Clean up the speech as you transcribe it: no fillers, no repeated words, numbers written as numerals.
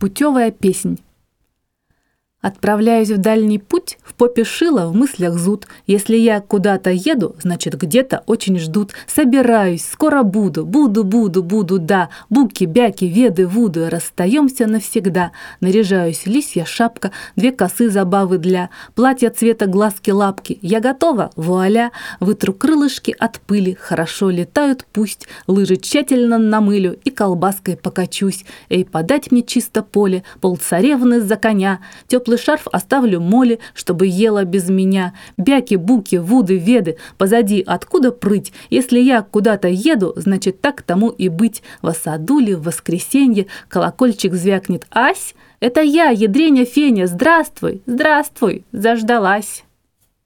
Путевая песнь. Отправляюсь в дальний путь, в попе шила, в мыслях зуд. Если я куда-то еду, значит где-то очень ждут. Собираюсь, скоро буду, да. Буки, бяки, веды, вуды, расстаемся навсегда. Наряжаюсь, лисья шапка, 2 косы забавы для. Платья цвета глазки-лапки. Я готова, вуаля. Вытру крылышки от пыли, хорошо летают пусть. Лыжи тщательно намылю и колбаской покачусь. Эй, подать мне чисто поле, полцаревны за коня. Теплый шарф оставлю Моле, чтобы ела без меня. Бяки, буки, вуды, веды, позади откуда прыть? Если я куда-то еду, значит так тому и быть. В саду ли, в воскресенье, колокольчик звякнет. Ась, это я, ядреня Феня, здравствуй, здравствуй, заждалась.